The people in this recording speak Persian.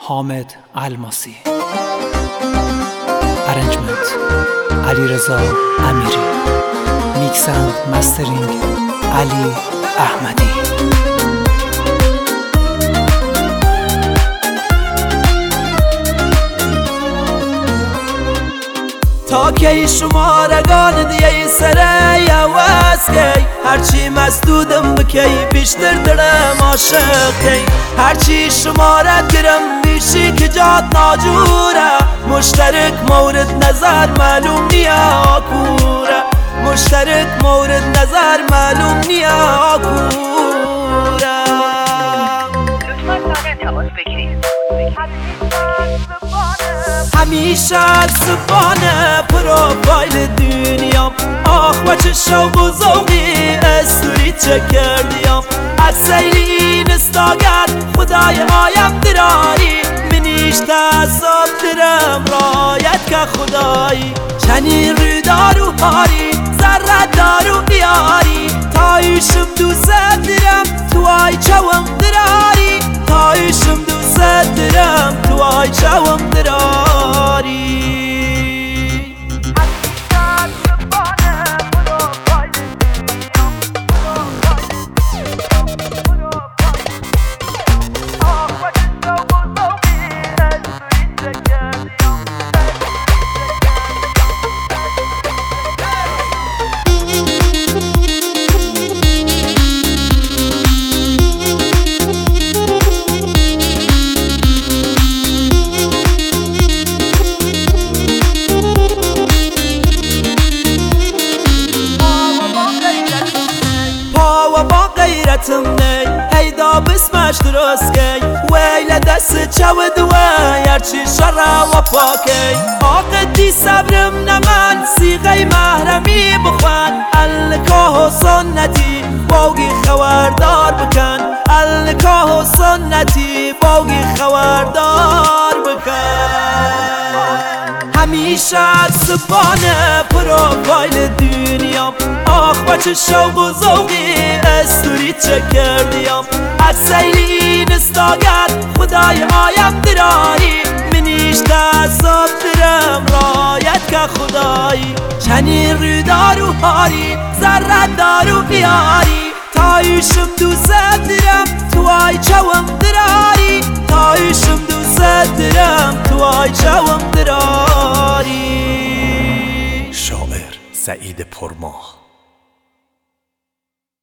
حامد الماسی. ارنجمنت علیرضا امیری. میکس اند مسترینگ علی احمدی. تا کی شمارگان دیگه سره یواز کی هرچی مسدودم بکی بیشتر دلم عاشق کی هرچی شمارت گرم بیشی که جات ناجوره مشترک مورد نظر معلوم نیا آکوره مشترک مورد نظر معلوم نیا آکوره همیشه صبحانه پروفایل دنیام آخ و چه شوق و ذوقی استوری چک کردیم از سیلی اینستاگرام خدای آیم دراری منیش تصاب درم رایت که خدایی چنین رو دارو هاری ذره دارو بیاری تایشم دوست درم تو آی چوم دراری تایشم دوست درم تو آی چوم دراری هیدا بسمش درست کی ویل دست چو دوه هرچی شرع و پاکی آقدی صبرم نمن سیغه محرمی بخوان الکاه و سنتی باقی خواردار بکن الکاه و سنتی باقی خواردار بکن همیشه صبحانه پروفایل دنیام آخ و چه شوق و ذوقی استوری چک کردیم از سیلی اینستاگرام خدای آیم دراری منیش تصاب درم رایت که خدایی چنین رو دارو هاری ذره دارو بیاری تایشم دوست درم تو آی چوم دراری تایشم دوست درم تو آی چوم دراری. شاعر سعید پرماه.